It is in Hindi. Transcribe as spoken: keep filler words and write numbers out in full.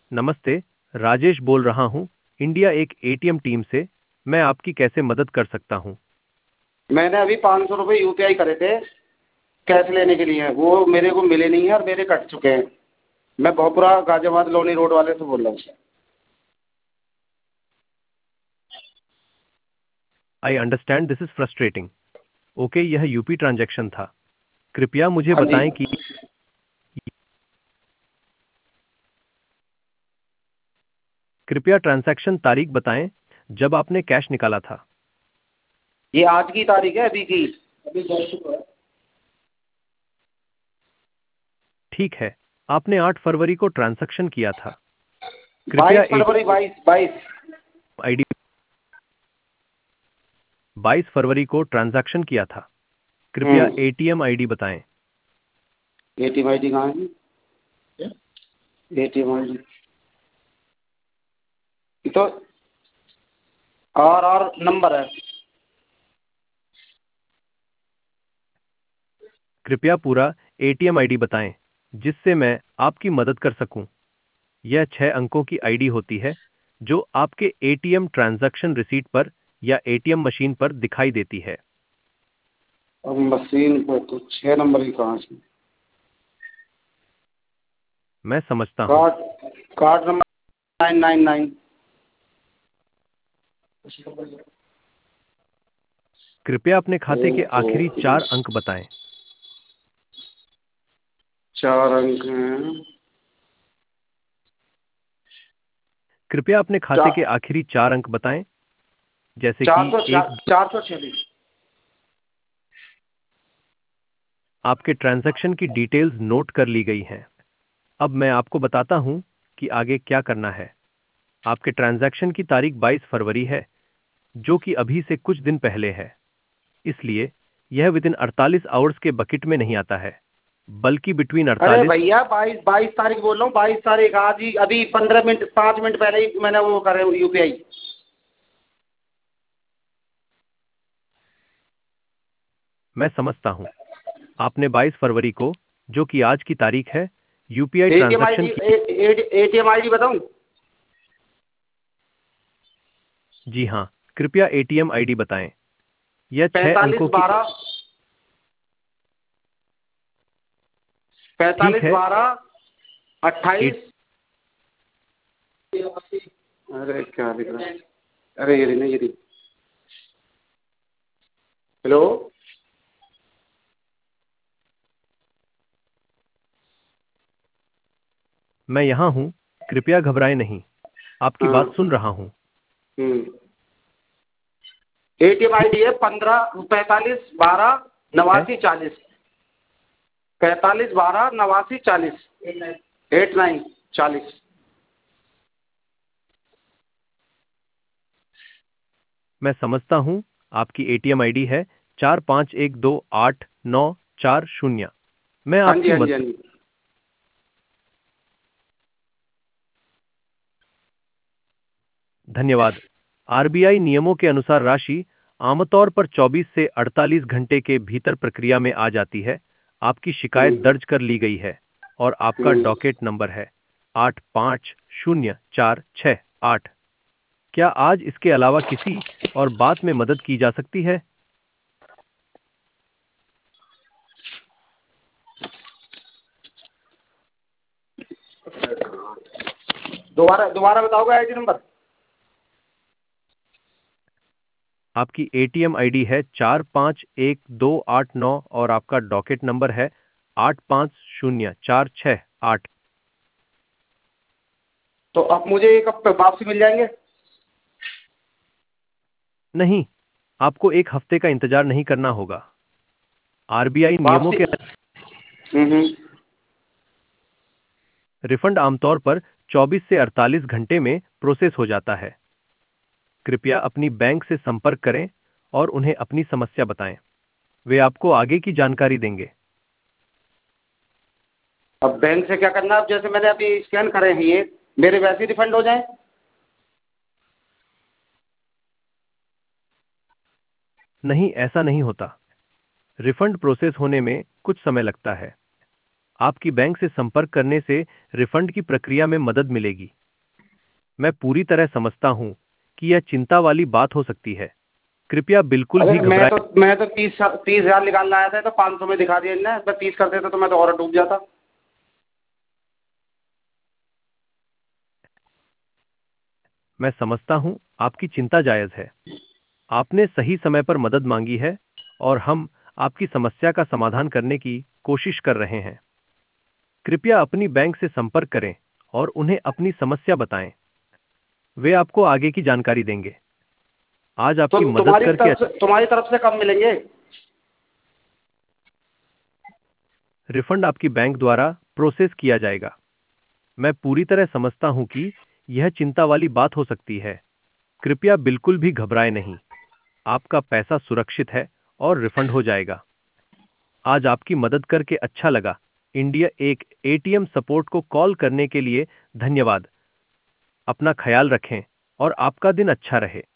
नमस्ते, राजेश बोल रहा हूँ, इंडिया एक एटीएम टीम से। मैं आपकी कैसे मदद कर सकता हूँ? मैंने अभी पाँच सौ रुपये यूपीआई करे थे कैश लेने के लिए, वो मेरे को मिले नहीं है और मेरे कट चुके हैं। मैं बहुपुरा गाजियाबाद लोनी रोड वाले से बोल रहा हूँ। I understand this is frustrating. Okay, यह यूपी ट्रांजैक्शन था। कृपया मुझे हाँ जी। बताएं कि कृपया ट्रांजैक्शन तारीख बताएं जब आपने कैश निकाला था। ये आज की तारीख है, अभी की। अभी जस्ट हुआ है। ठीक है, आपने आठ फरवरी को ट्रांजैक्शन किया था। कृपया बाईस फरवरी, बाईस बाईस। आईडी बाईस फरवरी को ट्रांजैक्शन किया था। कृपया हम्म। एटीएम आईडी बताएं। एटीएम आई डी कहाँ है? एटीएम आई डी तो और और नंबर है। कृपया पूरा एटीएम आईडी बताएं जिससे मैं आपकी मदद कर सकूं। यह छह अंकों की आईडी होती है जो आपके एटीएम ट्रांजैक्शन रिसीट पर या एटीएम मशीन पर दिखाई देती है। अब मशीन पर तो छह नंबर की कहाँ से? मैं समझता हूं। Card card number nine nine nine. कृपया अपने खाते के एक दो आखिरी चार अंक बताएं। चार अंक हैं। कृपया अपने खाते के चार आखिरी चार अंक बताएं, जैसे चार कि सौ एक। चार सौ छियालीस। आपके ट्रांजैक्शन की डिटेल्स नोट कर ली गई हैं। अब मैं आपको बताता हूं कि आगे क्या करना है। आपके ट्रांजैक्शन की तारीख बाईस फरवरी है, जो कि अभी से कुछ दिन पहले है। इसलिए यह विद इन अड़तालीस आवर्स के बकेट में नहीं आता है, बल्कि बिटवीन अरे अड़तालीस। भैया, बाईस बाईस तारीख बोल रहा हूँ, बाईस तारीख आज ही, अभी पंद्रह मिनट पाँच मिनट पहले ही मैंने वो करे यूपीआई। मैं समझता हूं। आपने बाईस फरवरी को, जो कि आज की तारीख है, UPI ATM I transaction D की। एटीएम आई डी बताऊँ? जी हां, कृपया एटीएम आईडी बताएं। यह छह पैंतालीस अंकों की। बारह ठीक पैंतालीस है। बारह एट अट्ठाईस। अरे क्या लिख रहा है? अरे ये रही ना, ये रही। हेलो। मैं यहां हूं, कृपया घबराएं नहीं। आपकी बात हाँ। सुन रहा हूं। हम्म। एटीएम आई ठीक डी है पंद्रह पैंतालीस बारह है। नवासी चालीस। पैंतालीस बारह नवासी चालीस। एट नाइन चालीस। मैं समझता हूं। आपकी एटीएम आईडी है चार पांच एक दो आठ नौ चार शून्य। मैं हाँ जी, आपकी हाँ जी, मदद। हाँ जी। धन्यवाद। आरबीआई नियमों के अनुसार राशि आमतौर पर चौबीस से अड़तालीस घंटे के भीतर प्रक्रिया में आ जाती है। आपकी शिकायत हम्म। दर्ज कर ली गई है और आपका हम्म। डॉकेट नंबर है आठ पाँच शून्य चार छः आठ। क्या आज इसके अलावा किसी और बात में मदद की जा सकती है? दोबारा दोबारा बताओगे आई डी नंबर? आपकी एटीएम आईडी है चार पाँच एक दो आठ नौ और आपका डॉकेट नंबर है आठ पाँच शून्य चार छः आठ। तो अब मुझे एक हफ्ते वापसी मिल जाएंगे? नहीं, आपको एक हफ्ते का इंतजार नहीं करना होगा। आरबीआई नियमों वापसी। के हम्म हम्म। रिफंड आमतौर पर चौबीस से अड़तालीस घंटे में प्रोसेस हो जाता है। कृपया अपनी बैंक से संपर्क करें और उन्हें अपनी समस्या बताएं। वे आपको आगे की जानकारी देंगे। अब बैंक से क्या करना है? अब जैसे मैंने अभी स्कैन करे हैं ये, मेरे वैसे ही रिफंड हो जाए? नहीं, ऐसा नहीं होता। रिफंड प्रोसेस होने में कुछ समय लगता है। आपकी बैंक से संपर्क करने से रिफंड की प्रक्रिया में मदद मिलेगी। मैं पूरी तरह समझता हूँ कि यह चिंता वाली बात हो सकती है। कृपया बिल्कुल अरे भी मैं घबराएं। तो मैं तो तीस तीस हजार निकालना आया था, तो पाँच सौ में दिखा दिया इनने। मैं तीस कर देता तो मैं तो और डूब जाता। मैं समझता हूँ आपकी चिंता जायज़ है। आपने सही समय पर मदद मांगी है और हम आपकी समस्या का समाधान करने की कोशिश कर रहे हैं। कृपया अपनी बैंक से संपर्क करें और उन्हें अपनी समस्या बताएं। वे आपको आगे की जानकारी देंगे। आज तो आपकी मदद तुम्हारी करके तरफ से तुम्हारी तरफ से कब मिलेंगे? रिफंड आपकी बैंक द्वारा प्रोसेस किया जाएगा। मैं पूरी तरह समझता हूं कि यह चिंता वाली बात हो सकती है। कृपया बिल्कुल भी घबराएं नहीं। आपका पैसा सुरक्षित है और रिफंड हो जाएगा। आज आपकी मदद करके अच्छा लगा। इंडिया एक एटीएम सपोर्ट को कॉल करने के लिए धन्यवाद। अपना ख्याल रखें और आपका दिन अच्छा रहे।